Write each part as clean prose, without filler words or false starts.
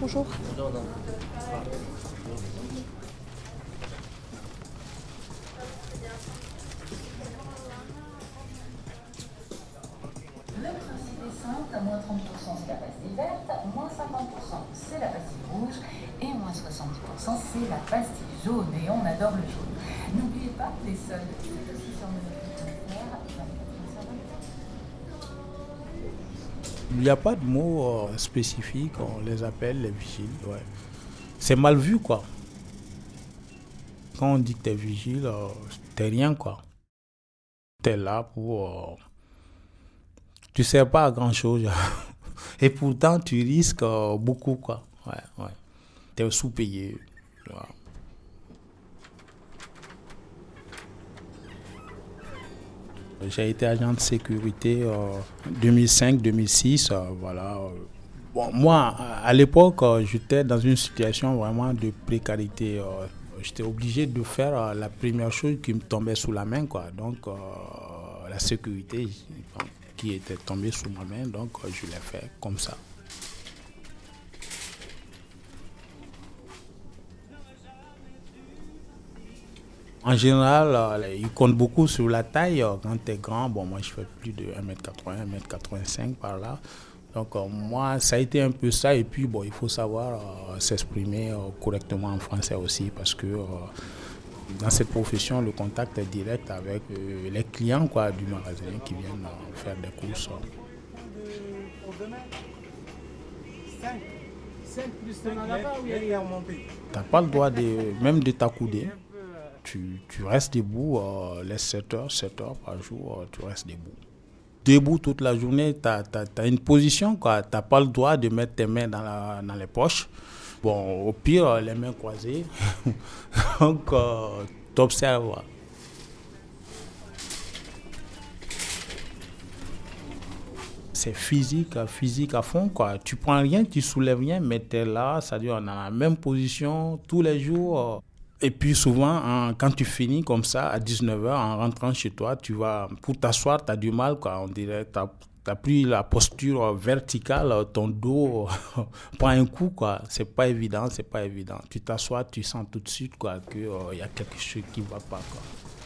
bonjour. Le principe est simple, moins 30% c'est la pastille verte, moins 50% c'est la pastille rouge et moins 70% c'est la pastille jaune. Et on adore le jaune. N'oubliez pas, les soldes, c'est aussi sur Il n'y a pas de mots spécifiques, on les appelle les vigiles. Ouais. C'est mal vu, quoi. Quand on dit que t'es vigile, t'es rien, quoi. T'es là pour... tu ne sers pas à grand-chose. Et pourtant, tu risques beaucoup, quoi. Ouais. T'es sous-payé. Voilà. J'ai été agent de sécurité 2005-2006, voilà. Bon, moi, à l'époque, j'étais dans une situation vraiment de précarité. J'étais obligé de faire la première chose qui me tombait sous la main, quoi. Donc, la sécurité qui était tombée sous ma main, donc je l'ai fait comme ça. En général, il compte beaucoup sur la taille. Quand tu es grand, bon, moi je fais plus de 1m80, 1m85 par là. Donc moi, ça a été un peu ça. Et puis, bon, il faut savoir s'exprimer correctement en français aussi parce que dans cette profession, le contact est direct avec les clients, quoi, du magasin qui viennent faire des courses. 5 plus 5, tu n'as pas le droit même de t'accouder. Tu restes debout les 7 heures par jour, tu restes debout. Debout toute la journée, tu as une position, tu n'as pas le droit de mettre tes mains dans les poches. Bon, au pire, les mains croisées. Donc, tu observes. C'est physique à fond, quoi. Tu prends rien, tu soulèves rien, mais tu es là, c'est-à-dire on a la même position tous les jours. Et puis souvent, quand tu finis comme ça, à 19h, en rentrant chez toi, tu vas, pour t'asseoir, tu as du mal, quoi. On dirait que tu as pris la posture verticale, ton dos prend un coup, quoi. C'est pas évident. Tu t'assois, tu sens tout de suite, quoi, qu'il y a quelque chose qui ne va pas, quoi.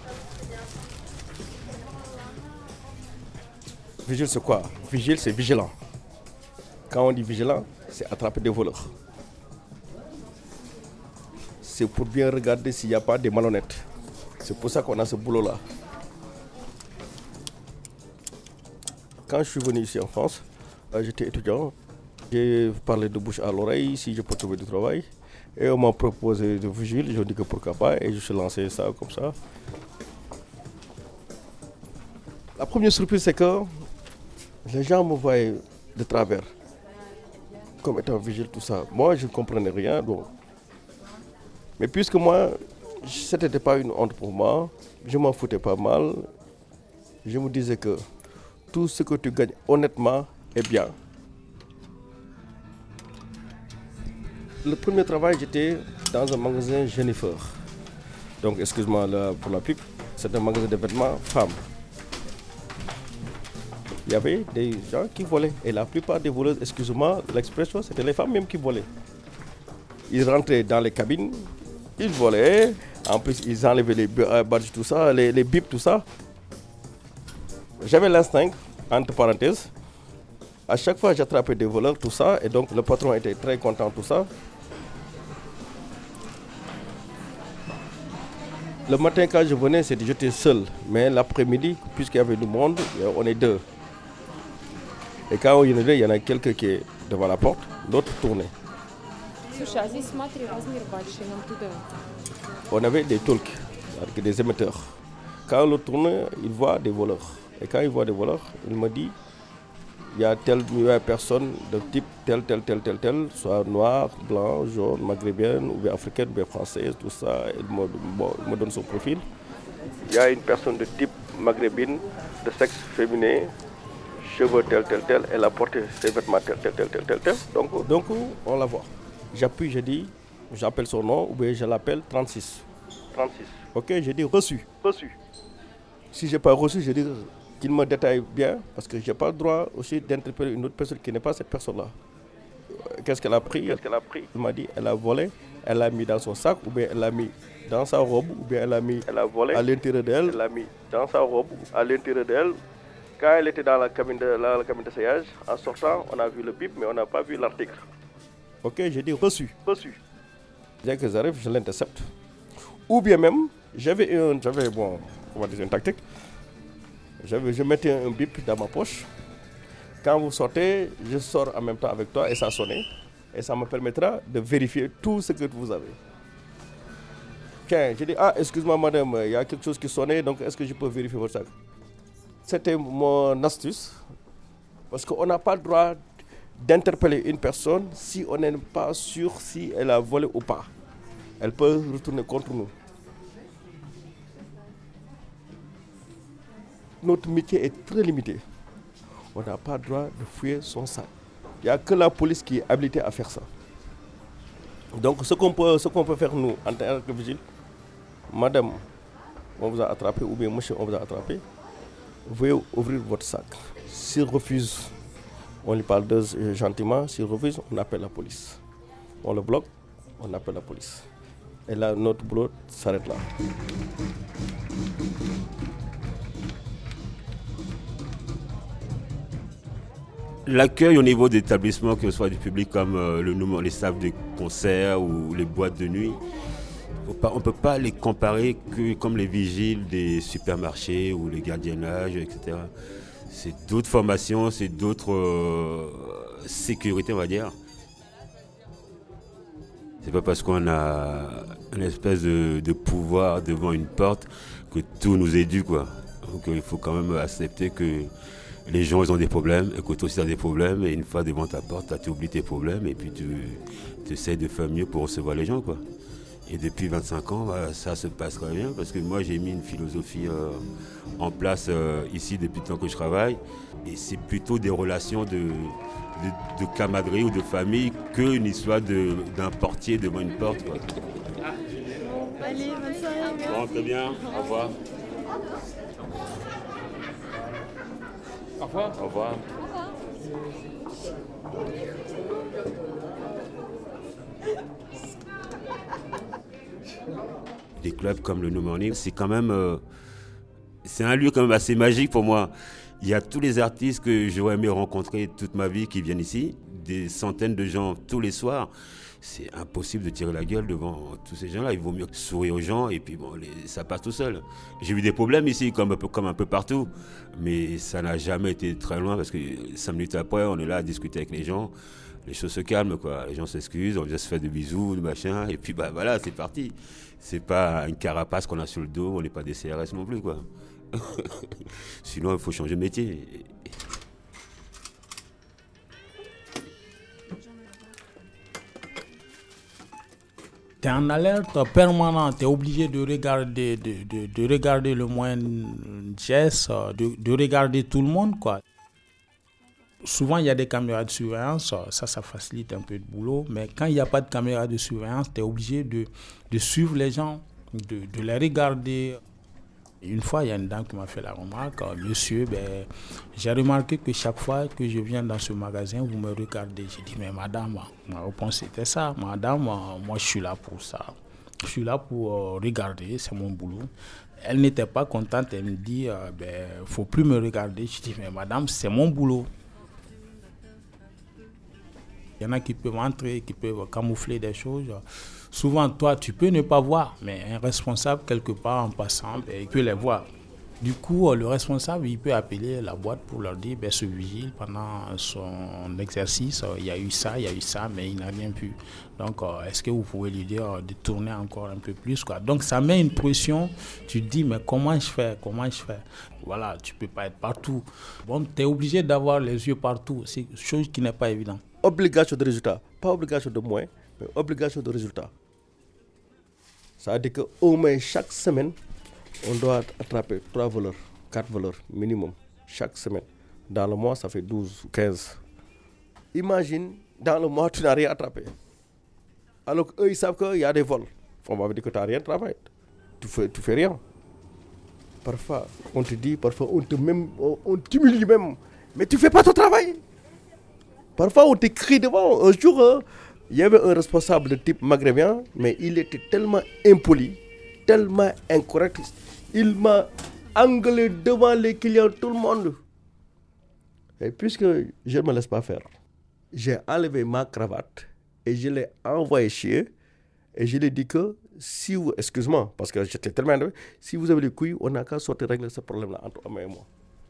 Vigile, c'est quoi? Vigile, c'est vigilant. Quand on dit vigilant, c'est attraper des voleurs. C'est pour bien regarder s'il n'y a pas de malhonnêtes. C'est pour ça qu'on a ce boulot-là. Quand je suis venu ici en France, j'étais étudiant. J'ai parlé de bouche à l'oreille si je peux trouver du travail. Et on m'a proposé de vigile, je dis que pourquoi pas, et je suis lancé ça comme ça. La première surprise, c'est que les gens me voyaient de travers, comme étant vigile, tout ça. Moi, je ne comprenais rien. Donc. Mais puisque moi, ce n'était pas une honte pour moi, je m'en foutais pas mal. Je me disais que tout ce que tu gagnes honnêtement est bien. Le premier travail, j'étais dans un magasin Jennifer. Donc, excuse-moi pour la pub, c'est un magasin de vêtements femmes. Il y avait des gens qui volaient. Et la plupart des voleurs, excusez-moi l'expression, c'était les femmes même qui volaient. Ils rentraient dans les cabines, ils volaient. En plus, ils enlevaient les badges, tout ça, les bips, tout ça. J'avais l'instinct, entre parenthèses. À chaque fois, j'attrapais des voleurs, tout ça. Et donc, le patron était très content, tout ça. Le matin, quand je venais, j'étais seul. Mais l'après-midi, puisqu'il y avait du monde, on est deux. Et quand il y en a quelqu'un qui est devant la porte, l'autre tournait. On avait des talks, avec des émetteurs. Quand l'autre tourne, il voit des voleurs. Et quand il voit des voleurs, il me dit, il y a telle personne de type tel, soit noir, blanc, jaune, maghrébine, ou bien africaine, ou bien française, tout ça. Il me donne son profil. Il y a une personne de type maghrébine, de sexe féminin, cheveux tel, elle a porté ses vêtements tel. Donc, on la voit. J'appuie, je dis, j'appelle son nom, ou bien je l'appelle 36. Ok, je dis reçu. Si je n'ai pas reçu, je dis qu'il me détaille bien, parce que je n'ai pas le droit aussi d'interpeller une autre personne qui n'est pas cette personne-là. qu'est-ce qu'elle a pris? Il m'a dit, elle a volé, elle l'a mis dans son sac, ou bien elle l'a mis dans sa robe, ou bien elle a volé à l'intérieur d'elle, elle l'a mis dans sa robe, à l'intérieur d'elle. Quand elle était dans la cabine d'essayage, en sortant, on a vu le bip, mais on n'a pas vu l'article. Ok, j'ai dit reçu. Dès que j'arrive, je l'intercepte. Ou bien même, j'avais une tactique. Je mettais un bip dans ma poche. Quand vous sortez, je sors en même temps avec toi et ça sonnait. Et ça me permettra de vérifier tout ce que vous avez. Tiens, j'ai dit, excuse-moi madame, il y a quelque chose qui sonnait, donc est-ce que je peux vérifier votre sac? C'était mon astuce. Parce qu'on n'a pas le droit d'interpeller une personne si on n'est pas sûr si elle a volé ou pas. Elle peut retourner contre nous. Notre métier est très limité. On n'a pas le droit de fouiller son sac. Il n'y a que la police qui est habilitée à faire ça. Donc ce qu'on peut faire nous, en tant que vigile, madame, on vous a attrapé, ou bien monsieur, on vous a attrapé, veuillez ouvrir votre sac. S'il refuse, on lui parle gentiment. S'il refuse, on appelle la police. On le bloque, on appelle la police. Et là, notre boulot s'arrête là. L'accueil au niveau des établissements, que ce soit du public comme les salles de concert ou les boîtes de nuit, on ne peut pas les comparer que comme les vigiles des supermarchés ou les gardiennages, etc. C'est d'autres formations, c'est d'autres sécurités, on va dire. C'est pas parce qu'on a une espèce de pouvoir devant une porte que tout nous est dû, quoi. Donc il faut quand même accepter que les gens ils ont des problèmes et que toi aussi tu as des problèmes, et une fois devant ta porte, tu oublies tes problèmes et puis tu essaies de faire mieux pour recevoir les gens, quoi. Et depuis 25 ans, ça se passe très bien parce que moi j'ai mis une philosophie en place ici depuis le temps que je travaille, et c'est plutôt des relations de camaraderie ou de famille qu'une histoire d'un portier devant une porte, quoi. Allez, bonne soirée. Bon, très bien, au revoir. Au revoir. Au revoir. Des clubs comme le New Morning, c'est quand même, c'est un lieu quand même assez magique pour moi. Il y a tous les artistes que j'aurais aimé rencontrer toute ma vie qui viennent ici, des centaines de gens tous les soirs. C'est impossible de tirer la gueule devant tous ces gens-là. Il vaut mieux sourire aux gens et puis bon, ça passe tout seul. J'ai eu des problèmes ici, comme un peu partout, mais ça n'a jamais été très loin parce que 5 minutes après, on est là à discuter avec les gens. Les choses se calment, quoi. Les gens s'excusent, on vient se faire des bisous, de machin, et puis voilà, c'est parti. C'est pas une carapace qu'on a sur le dos, on n'est pas des CRS non plus, quoi. Sinon, il faut changer de métier. Tu es en alerte permanente, tu es obligé de regarder, de regarder le moindre geste, de regarder tout le monde, quoi. Souvent, il y a des caméras de surveillance, ça facilite un peu le boulot, mais quand il n'y a pas de caméra de surveillance, tu es obligé de suivre les gens, de les regarder. Une fois, il y a une dame qui m'a fait la remarque, monsieur, j'ai remarqué que chaque fois que je viens dans ce magasin, vous me regardez. J'ai dit, mais madame, ma réponse était ça, madame, moi je suis là pour ça. Je suis là pour regarder, c'est mon boulot. Elle n'était pas contente, elle me dit, faut plus me regarder. Je dis, mais madame, c'est mon boulot. Il y en a qui peuvent entrer, qui peuvent camoufler des choses. Souvent, toi, tu peux ne pas voir, mais un responsable, quelque part, en passant, il peut les voir. Du coup, le responsable, il peut appeler la boîte pour leur dire, ce vigile, pendant son exercice, il y a eu ça, mais il n'a rien pu. Donc, est-ce que vous pouvez lui dire de tourner encore un peu plus, quoi. Donc, ça met une pression. Tu te dis, mais comment je fais? Voilà, tu ne peux pas être partout. Bon, tu es obligé d'avoir les yeux partout. C'est une chose qui n'est pas évidente. Obligation de résultat, pas obligation de moyens, mais obligation de résultat. Ça veut dire qu'au moins chaque semaine, on doit attraper 3 voleurs, 4 voleurs minimum, chaque semaine. Dans le mois, ça fait 12 ou 15. Imagine, dans le mois, tu n'as rien attrapé. Alors qu'eux, ils savent qu'il y a des vols. On va dire que tu n'as rien travaillé. Tu fais rien. Parfois, on te dit, parfois, on t'humilie même. Mais tu ne fais pas ton travail. Parfois, on t'écrit devant. Un jour, il y avait un responsable de type maghrébin, mais il était tellement impoli, tellement incorrect. Il m'a engueulé devant les clients, tout le monde. Et puisque je ne me laisse pas faire, j'ai enlevé ma cravate et je l'ai envoyé chier. Et je lui ai dit que si vous, excuse-moi, parce que j'étais tellement énervé, si vous avez les couilles, on n'a qu'à sortir régler ce problème-là entre moi et moi.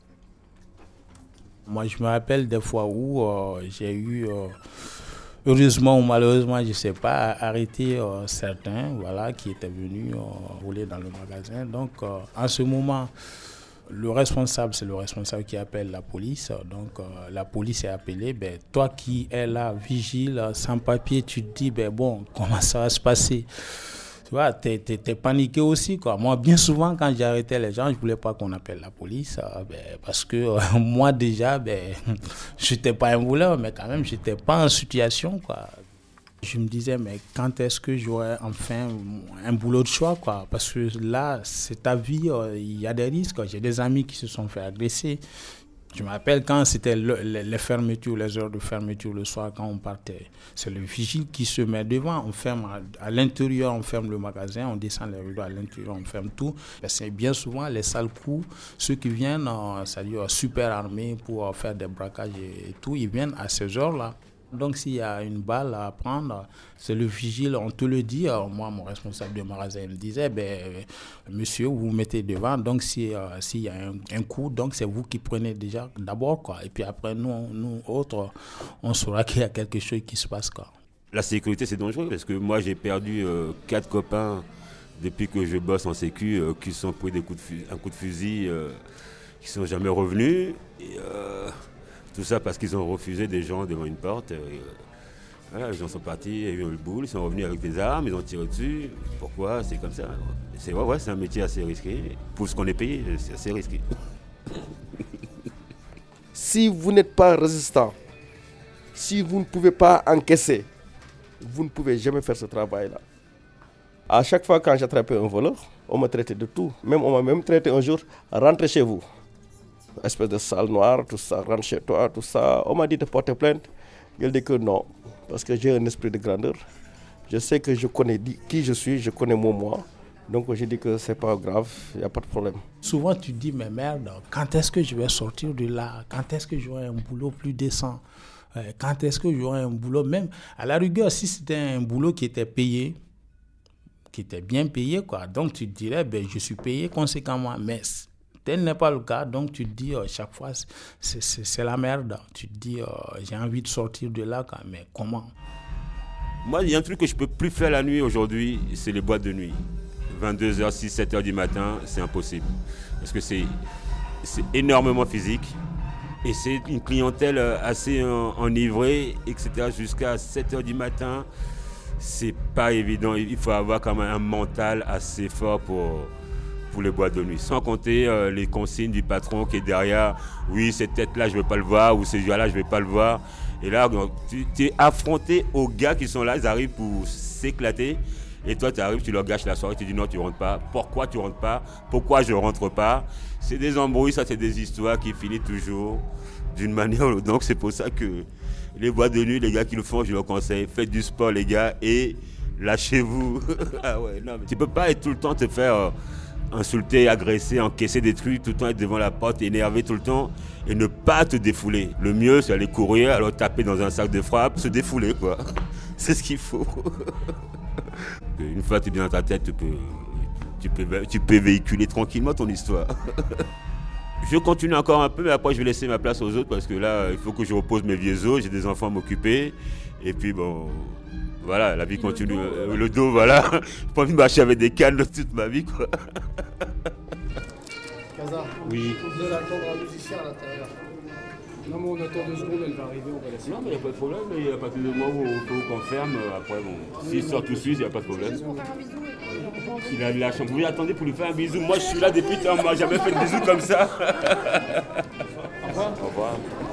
Moi, je me rappelle des fois où j'ai eu, heureusement ou malheureusement, je ne sais pas, arrêté certains qui étaient venus rouler dans le magasin. Donc, en ce moment, le responsable, c'est le responsable qui appelle la police. Donc, la police est appelée. Toi qui es là, vigile, sans papier, tu te dis, bon, comment ça va se passer? Tu vois, t'es paniqué aussi, quoi. Moi, bien souvent, quand j'arrêtais les gens, je ne voulais pas qu'on appelle la police. Parce que moi, déjà, je n'étais pas un voleur, mais quand même, je n'étais pas en situation, quoi. Je me disais, mais quand est-ce que j'aurai enfin un boulot de choix, quoi? Parce que là, c'est ta vie, il y a des risques. J'ai des amis qui se sont fait agresser. Je me rappelle quand c'était les fermetures, les heures de fermeture le soir, quand on partait. C'est le vigile qui se met devant. On ferme à l'intérieur, on ferme le magasin, on descend les rideaux à l'intérieur, on ferme tout. C'est bien souvent les sales coups, ceux qui viennent, c'est-à-dire super armés pour faire des braquages et tout, ils viennent à ces heures-là. Donc, s'il y a une balle à prendre, c'est le vigile, on te le dit. Alors, moi, mon responsable de magasin me disait, monsieur, vous vous mettez devant. Donc, s'il y a un coup, donc c'est vous qui prenez déjà d'abord, quoi. Et puis après, nous autres, on saura qu'il y a quelque chose qui se passe, quoi. La sécurité, c'est dangereux parce que moi, j'ai perdu 4 copains depuis que je bosse en sécu qui sont pris un coup de fusil, qui sont jamais revenus. Et, tout ça parce qu'ils ont refusé des gens devant une porte. Voilà, les gens sont partis, il y a eu le boule, ils sont revenus avec des armes, ils ont tiré dessus. Pourquoi? C'est comme ça. C'est un métier assez risqué. Pour ce qu'on est payé, c'est assez risqué. Si vous n'êtes pas résistant, si vous ne pouvez pas encaisser, vous ne pouvez jamais faire ce travail-là. À chaque fois quand j'attrapais un voleur, on me traitait de tout. On m'a même traité un jour, rentrez chez vous. Espèce de sale noire, tout ça, rentre chez toi, tout ça. On m'a dit de porter plainte. Je dis que non, parce que j'ai un esprit de grandeur. Je sais que je connais qui je suis, je connais mon moi. Donc je dis que c'est pas grave, il n'y a pas de problème. Souvent tu te dis, mais merde, quand est-ce que je vais sortir de là? Quand est-ce que j'aurai un boulot plus décent? Quand est-ce que j'aurai un boulot, même à la rigueur, si c'était un boulot qui était payé, qui était bien payé, quoi. Donc tu te dirais, je suis payé conséquemment, mais tel n'est pas le cas, donc tu te dis chaque fois c'est la merde. Tu te dis j'ai envie de sortir de là, mais comment? Moi, il y a un truc que je ne peux plus faire la nuit aujourd'hui, c'est les boîtes de nuit. 22h, 6, 7h du matin, c'est impossible. Parce que c'est énormément physique et c'est une clientèle assez enivrée, etc. Jusqu'à 7h du matin, c'est pas évident. Il faut avoir quand même un mental assez fort pour les boîtes de nuit, sans compter les consignes du patron qui est derrière. Oui, cette tête-là, je ne veux pas le voir, ou ce gars-là, je ne vais pas le voir. Et là, tu es affronté aux gars qui sont là, ils arrivent pour s'éclater. Et toi, tu arrives, tu leur gâches la soirée, tu dis non, tu ne rentres pas. Pourquoi tu ne rentres pas? Pourquoi je ne rentre pas? C'est des embrouilles, ça, c'est des histoires qui finissent toujours d'une manière ou l'autre. Donc, c'est pour ça que les boîtes de nuit, les gars qui le font, je leur conseille, faites du sport, les gars, et lâchez-vous. Ah ouais, non, mais tu ne peux pas être tout le temps te faire insulter, agresser, encaisser des trucs, tout le temps être devant la porte, énervé tout le temps et ne pas te défouler. Le mieux, c'est aller courir, alors taper dans un sac de frappe, se défouler, quoi. C'est ce qu'il faut. Une fois que tu es bien dans ta tête, tu peux véhiculer tranquillement ton histoire. Je continue encore un peu, mais après je vais laisser ma place aux autres parce que là, il faut que je repose mes vieux os, j'ai des enfants à m'occuper. Et puis bon, voilà, la vie continue. Le dos, voilà. Je n'ai pas envie de marcher avec des cannes toute ma vie, quoi. Kaza, oui. On doit attendre un musicien à l'intérieur. Non, mais on attend 2 secondes, elle va arriver, on va laisser. Non, mais il n'y a pas de problème. Et à partir du moment où on ferme, après, bon, s'il sort tout de suite, il n'y a pas de problème. Il a de la chance. Oui, attendez pour lui faire un bisou. Moi, je suis là depuis tant, on ne m'a jamais fait de bisou comme ça. Au revoir. Au revoir.